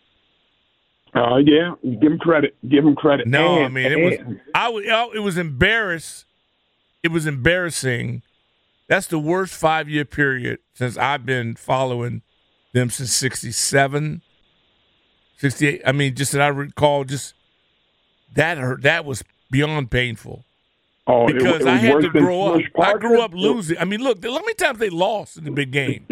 S11: Uh, yeah, give him credit. Give him credit.
S5: No,
S11: and,
S5: I mean, it
S11: and,
S5: was I, was- it was embarrassed. It was embarrassing. That's the worst five-year period since I've been following them since sixty-seven, sixty-eight. I mean, just that I recall, just that hurt. That was beyond painful.
S11: Oh,
S5: because
S11: it, it
S5: I had to grow up. I
S11: Parker?
S5: grew up losing. I mean, look, how many times they lost in the big game?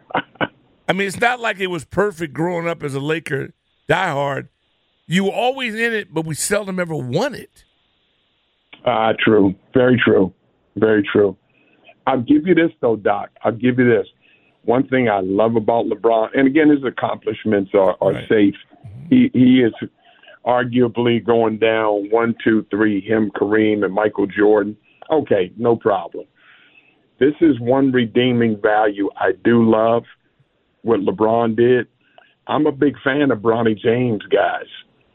S5: I mean, it's not like it was perfect growing up as a Laker diehard. You were always in it, but we seldom ever won it.
S11: Ah, uh, true. Very true. Very true. I'll give you this, though, Doc. I'll give you this. One thing I love about LeBron, and again, his accomplishments are, are right. safe. He he is arguably going down one, two, three, him, Kareem, and Michael Jordan. Okay, no problem. This is one redeeming value I do love, what LeBron did. I'm a big fan of Bronny James, guys.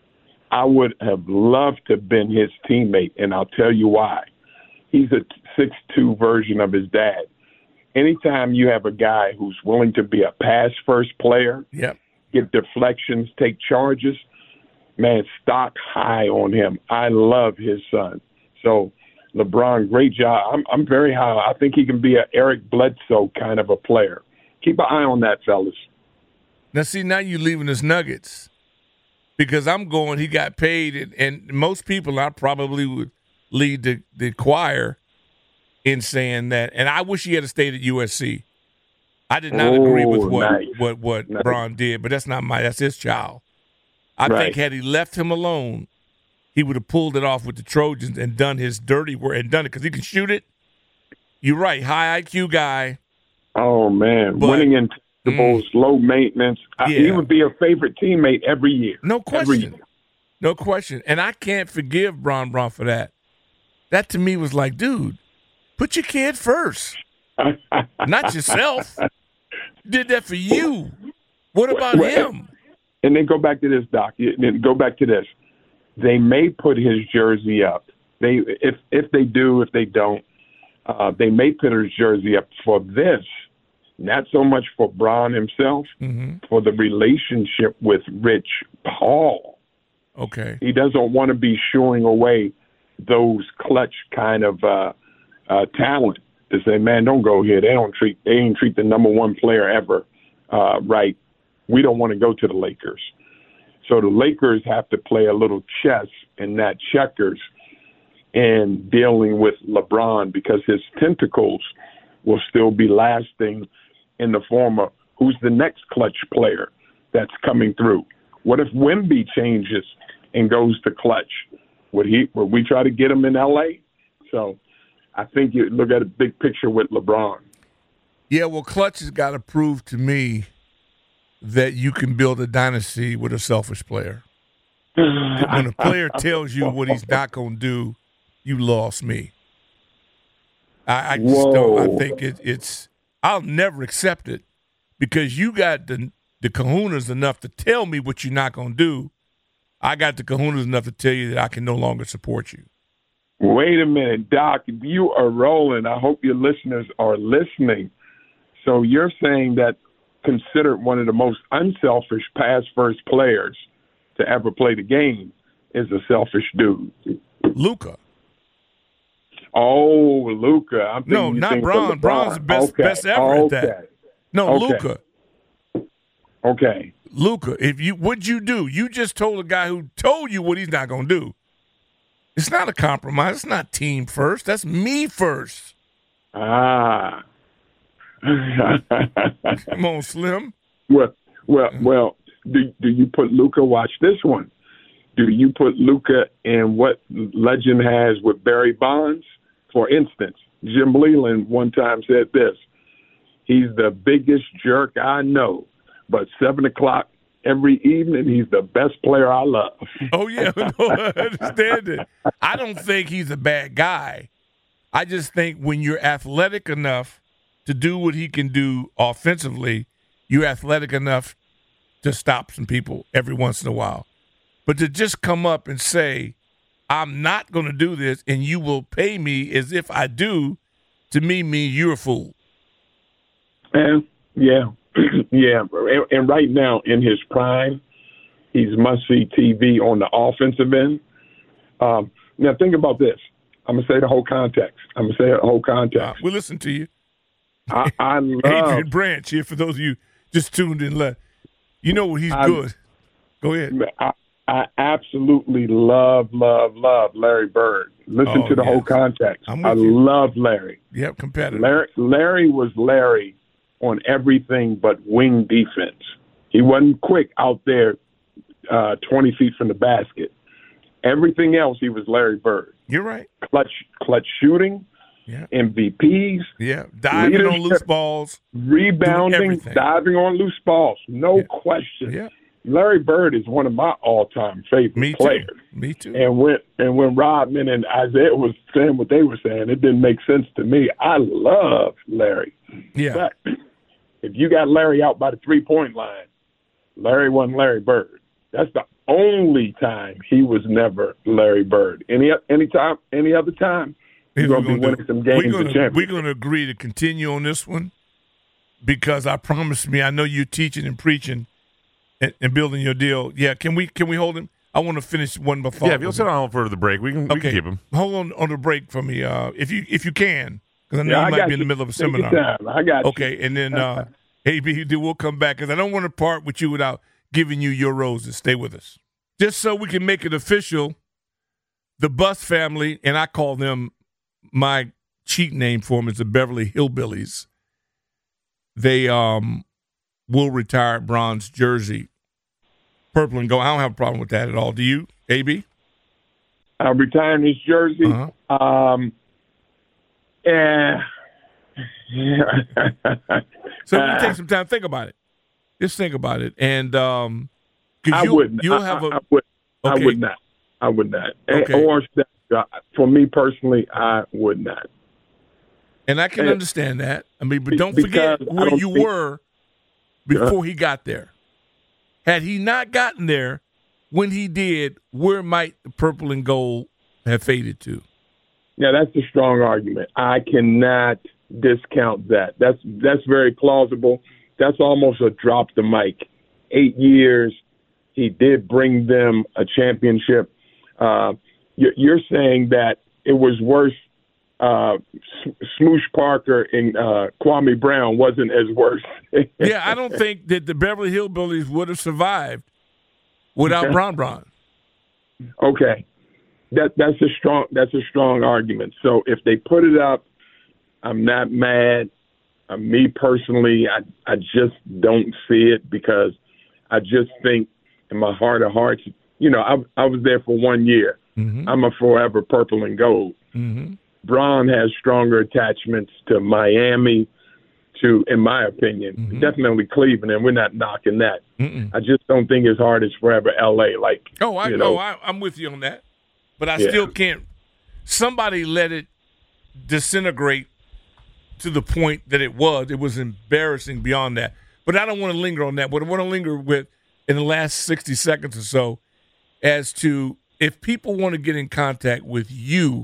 S11: I would have loved to have been his teammate, and I'll tell you why. He's a six two version of his dad. Anytime you have a guy who's willing to be a pass-first player,
S5: yep.
S11: get deflections, take charges, man, stock high on him. I love his son. So, LeBron, great job. I'm I'm very high. I think he can be an Eric Bledsoe kind of a player. Keep an eye on that, fellas.
S5: Now, see, now you're leaving us nuggets because I'm going, he got paid, and, and most people I probably would lead the, the choir in saying that, and I wish he had stayed at U S C. I did not
S11: oh,
S5: agree with what
S11: nice.
S5: what, what
S11: nice.
S5: Bron did, but that's not my, that's his child. I
S11: right.
S5: think had he left him alone, he would have pulled it off with the Trojans and done his dirty work and done it because he can shoot it. You're right, high I Q guy.
S11: Oh, man,
S5: but,
S11: winning in mm, low maintenance.
S5: Yeah.
S11: He would be a favorite teammate every year.
S5: No question.
S11: Every year.
S5: No question. And I can't forgive Bron Bron for that. That to me was like, dude, put your kid first, not yourself. You did that for you. What about
S11: well,
S5: him?
S11: And then go back to this, Doc. Then go back to this. They may put his jersey up. They, if if they do, if they don't, uh, they may put his jersey up for this. Not so much for Bron himself,
S5: mm-hmm.
S11: for the relationship with Rich Paul.
S5: Okay.
S11: He doesn't want to be shooing away those clutch kind of uh, uh, talent to say, man, don't go here. They don't treat they ain't treat the number one player ever uh, right. We don't want to go to the Lakers. So the Lakers have to play a little chess and not checkers in dealing with LeBron because his tentacles will still be lasting in the form of who's the next clutch player that's coming through. What if Wemby changes and goes to clutch? Would he? Would we try to get him in L A? So I think you look at a big picture with LeBron.
S5: Yeah, well, clutch has got to prove to me that you can build a dynasty with a selfish player. When a player tells you what he's not going to do, you lost me. I, I just
S11: Whoa.
S5: don't. I think it, it's – I'll never accept it because you got the, the kahunas enough to tell me what you're not going to do. I got the kahunas enough to tell you that I can no longer support you.
S11: Wait a minute, Doc. You are rolling. I hope your listeners are listening. So you're saying that considered one of the most unselfish pass-first players to ever play the game is a selfish dude.
S5: Luka.
S11: Oh, Luka. I'm
S5: no, not Bron. Bron's the best,
S11: okay.
S5: best ever
S11: okay.
S5: at that. No,
S11: okay.
S5: Luka.
S11: Okay.
S5: Luka, if you what'd you do? You just told a guy who told you what he's not going to do. It's not a compromise. It's not team first. That's me first.
S11: Ah.
S5: Come on, Slim.
S11: Well, well, well. Do do you put Luka? Watch this one. Do you put Luka in what legend has with Barry Bonds? For instance, Jim Leland one time said this. He's the biggest jerk I know. But seven o'clock every evening, he's the best player I love.
S5: Oh, yeah. No, I understand it. I don't think he's a bad guy. I just think when you're athletic enough to do what he can do offensively, you're athletic enough to stop some people every once in a while. But to just come up and say, I'm not going to do this and you will pay me as if I do, to me, means you're a fool.
S11: And, yeah, yeah. And, and right now in his prime, he's must-see T V on the offensive end. Um, now, think about this. I'm going to say the whole context. I'm going to say the whole context.
S5: Uh, we'll listen to you.
S11: I, I love
S5: Adrian Branch here, for those of you just tuned in. Left. You know what he's
S11: I,
S5: good. Go ahead.
S11: I, I absolutely love, love, love Larry Bird. Listen
S5: Oh,
S11: to the
S5: yes.
S11: whole context.
S5: I'm with
S11: I
S5: you.
S11: love Larry.
S5: Yep, competitive.
S11: Larry. Larry was Larry on everything but wing defense. He wasn't quick out there uh, twenty feet from the basket. Everything else, he was Larry Bird.
S5: You're right.
S11: Clutch, clutch shooting,
S5: Yeah.
S11: M V Ps,
S5: Yeah. Diving on
S11: leadership,
S5: loose balls.
S11: rebounding,
S5: everything.
S11: diving on loose balls. No
S5: Yeah.
S11: question.
S5: Yeah.
S11: Larry Bird is one of my all-time favorite
S5: Me too.
S11: players.
S5: Me too.
S11: And when and when Rodman and Isaiah was saying what they were saying, it didn't make sense to me. I love Larry.
S5: Yeah.
S11: But if you got Larry out by the three-point line, Larry wasn't Larry Bird. That's the only time he was never Larry Bird. Any any time, any other time, you're going to be winning some games
S5: we're
S11: and
S5: gonna,
S11: championships.
S5: we're going to agree to continue on this one because I promise me, I know you're teaching and preaching and, and building your deal. Yeah, can we can we hold him? I want to finish one before.
S9: Yeah, if you'll sit on for the break, we can, we
S5: Okay,
S9: can keep him.
S5: hold on on the break for me, uh, if you if you can, because I know
S11: Yeah,
S5: you
S11: I
S5: might
S11: got
S5: be in the
S11: you.
S5: middle of a
S11: Take your
S5: seminar.
S11: time. I got you.
S5: Okay, and then uh, A B, we'll come back because I don't want to part with you without giving you your roses. Stay with us, just so we can make it official. The Bus family, and I call them, my cheat name for them is the Beverly Hillbillies. They um will retire Bron's jersey, purple and gold. I don't have a problem with that at all. Do you, A B?
S11: I'm retiring his jersey.
S5: Uh-huh.
S11: Um, yeah.
S5: So we take some time. Think about it. Just think about it, and um,
S11: I
S5: you,
S11: wouldn't.
S5: You'll
S11: I,
S5: have a.
S11: I, I would.
S5: Okay.
S11: I would not. I would not.
S5: Okay.
S11: Or for me personally, I would not.
S5: And I can
S11: And-
S5: understand that. I mean, but
S11: Be-
S5: don't forget
S11: because I
S5: where
S11: don't
S5: you
S11: think-
S5: were before he got there. Had he not gotten there when he did, where might the purple and gold have faded to?
S11: Yeah, that's a strong argument. I cannot discount that. That's that's very plausible. That's almost a drop the mic. Eight years, he did bring them a championship. Uh, you're, you're saying that it was worse. Uh, Smoosh Parker and uh, Kwame Brown wasn't as worse.
S5: Yeah, I don't think that the Beverly Hillbillies would have survived without
S11: Okay.
S5: Bron Bron.
S11: Okay, that that's a strong that's a strong argument. So if they put it up, I'm not mad. Uh, me personally, I I just don't see it because I just think in my heart of hearts, you know, I I was there for one year.
S5: Mm-hmm.
S11: I'm a forever purple and gold.
S5: Mm-hmm.
S11: Braun has stronger attachments to Miami, to, in my opinion,
S5: Mm-hmm.
S11: definitely Cleveland, and we're not knocking that.
S5: Mm-mm.
S11: I just don't think his heart is forever L A. Like,
S5: Oh, I
S11: you
S5: know.
S11: know,
S5: I, I'm with you on that. But I
S11: Yeah.
S5: still can't. Somebody let it disintegrate to the point that it was. It was embarrassing beyond that. But I don't want to linger on that. What I want to linger with in the last sixty seconds or so as to if people want to get in contact with you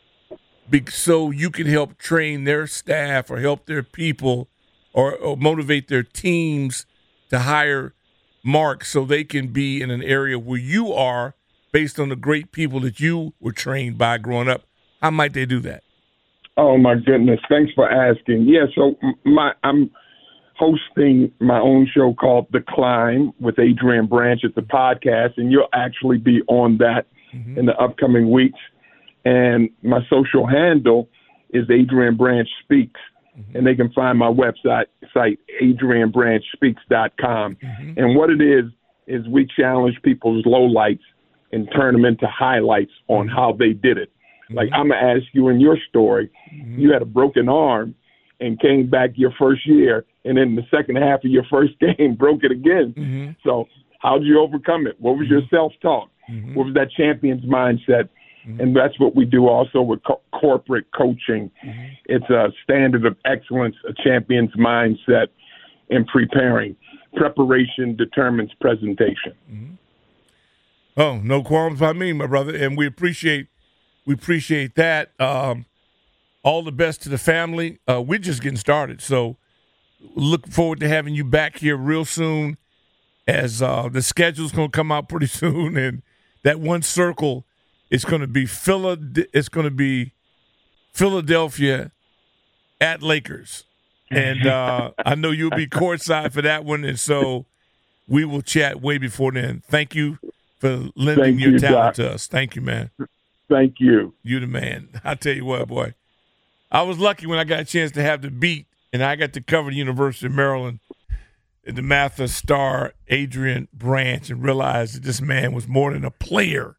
S5: be, so you can help train their staff or help their people or, or motivate their teams to hire Mark so they can be in an area where you are based on the great people that you were trained by growing up, how might they do that?
S11: oh my goodness, thanks for asking. Yeah, so m- my I'm hosting my own show called The Climb with Adrian Branch. It's a podcast, and you'll actually be on that mm-hmm. in the upcoming weeks. And my social handle is Adrian Branch Speaks, mm-hmm. and they can find my website site adrian branch speaks dot com. Mm-hmm. And what it is is we challenge people's lowlights and turn them into highlights on how they did it. Mm-hmm. Like I'm gonna ask you in your story, mm-hmm. you had a broken arm, and came back your first year, and then the second half of your first game broke it again. Mm-hmm. So how did you overcome it? What was mm-hmm. your self-talk? Mm-hmm. What was that champion's mindset? Mm-hmm. And that's what we do also with co- corporate coaching. Mm-hmm. It's a standard of excellence, a champion's mindset in preparing. Preparation determines presentation.
S5: Mm-hmm. Oh, no qualms by me, my brother. And we appreciate we appreciate that. Um, all the best to the family. Uh, we're just getting started. So look forward to having you back here real soon, as uh, the schedule's going to come out pretty soon. And that one circle is going to be Phila- it's going to be Philadelphia at Lakers. And uh, I know you'll be courtside for that one. And so we will chat way before then. Thank you for lending
S11: Thank
S5: your
S11: you,
S5: talent
S11: Doc.
S5: to us. Thank you, man.
S11: Thank you.
S5: You the man. I tell you what, boy. I was lucky when I got a chance to have the beat, and I got to cover the University of Maryland and the Mather star Adrian Branch, and realized that this man was more than a player.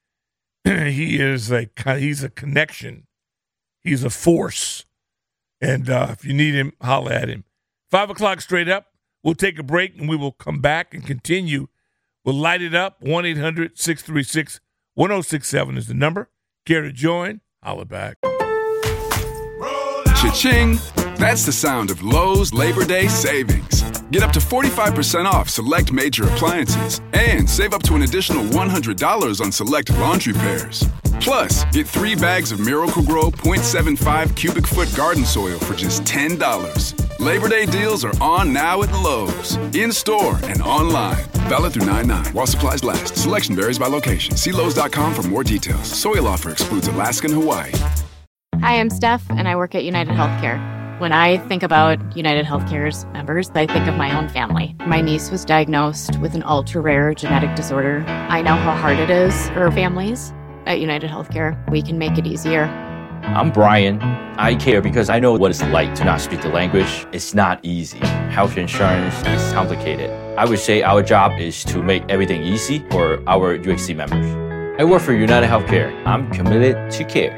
S5: he is a he's a connection. He's a force. And uh, if you need him, holler at him. Five o'clock straight up. We'll take a break, and we will come back and continue. We'll light it up. one eight hundred six three six one oh six seven is the number. Care to join? Holler back.
S2: Cha-ching! That's the sound of Lowe's Labor Day savings. Get up to forty-five percent off select major appliances and save up to an additional one hundred dollars on select laundry pairs. Plus, get three bags of Miracle-Gro point seven five cubic foot garden soil for just ten dollars. Labor Day deals are on now at Lowe's, in-store and online. Valid through nine nine while supplies last. Selection varies by location. See Lowe's dot com for more details. Soil offer excludes Alaska and Hawaii.
S3: Hi, I'm Steph, and I work at United Healthcare. When I think about United Healthcare's members, I think of my own family. My niece was diagnosed with an ultra-rare genetic disorder. I know how hard it is for families. At United Healthcare, we can make it easier.
S4: I'm Brian. I care because I know what it's like to not speak the language. It's not easy. Health insurance is complicated. I would say our job is to make everything easy for our U H C members. I work for United Healthcare. I'm committed to care.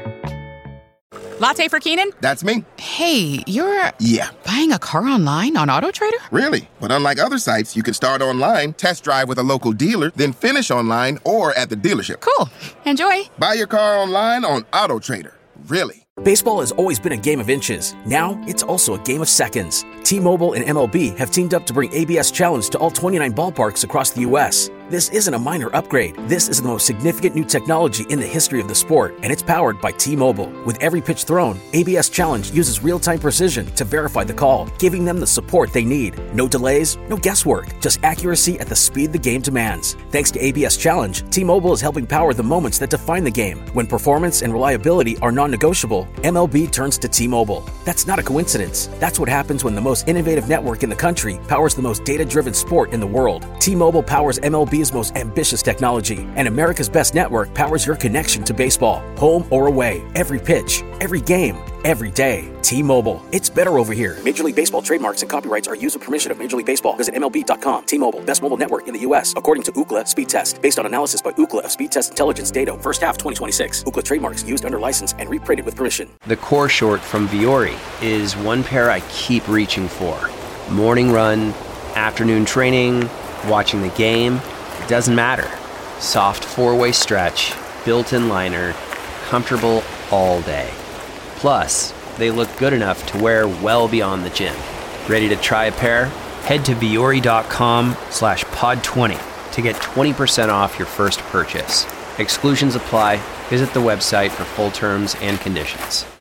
S7: Latte for Keenan?
S8: That's me.
S7: Hey, you're...
S8: Yeah.
S7: Buying a car online on AutoTrader?
S8: Really? But unlike other sites, you can start online, test drive with a local dealer, then finish online or at the dealership.
S7: Cool. Enjoy.
S8: Buy your car online on AutoTrader. Really.
S10: Baseball has always been a game of inches. Now, it's also a game of seconds. T-Mobile and M L B have teamed up to bring A B S Challenge to all twenty-nine ballparks across the U S This isn't a minor upgrade. This is the most significant new technology in the history of the sport, and it's powered by T-Mobile. With every pitch thrown, A B S Challenge uses real-time precision to verify the call, giving them the support they need. No delays, no guesswork, just accuracy at the speed the game demands. Thanks to A B S Challenge, T-Mobile is helping power the moments that define the game. When performance and reliability are non-negotiable, M L B turns to T-Mobile. That's not a coincidence. That's what happens when the most innovative network in the country powers the most data-driven sport in the world. T-Mobile powers M L B's most ambitious technology, and America's best network powers your connection to baseball. Home or away, every pitch, every game, every day. T-Mobile. It's better over here. Major League Baseball trademarks and copyrights are used with permission of Major League Baseball. Visit M L B dot com. T-Mobile. Best mobile network in the U S according to Ookla Speed Test. Based on analysis by Ookla of Speed Test Intelligence data. First half twenty twenty-six. Ookla trademarks used under license and reprinted with permission.
S12: The core short from Viore is one pair I keep reaching for. Morning run, afternoon training, watching the game. It doesn't matter. Soft four-way stretch, built-in liner, comfortable all day. Plus, they look good enough to wear well beyond the gym. Ready to try a pair? Head to Viore dot com slash pod twenty to get twenty percent off your first purchase. Exclusions apply. Visit the website for full terms and conditions.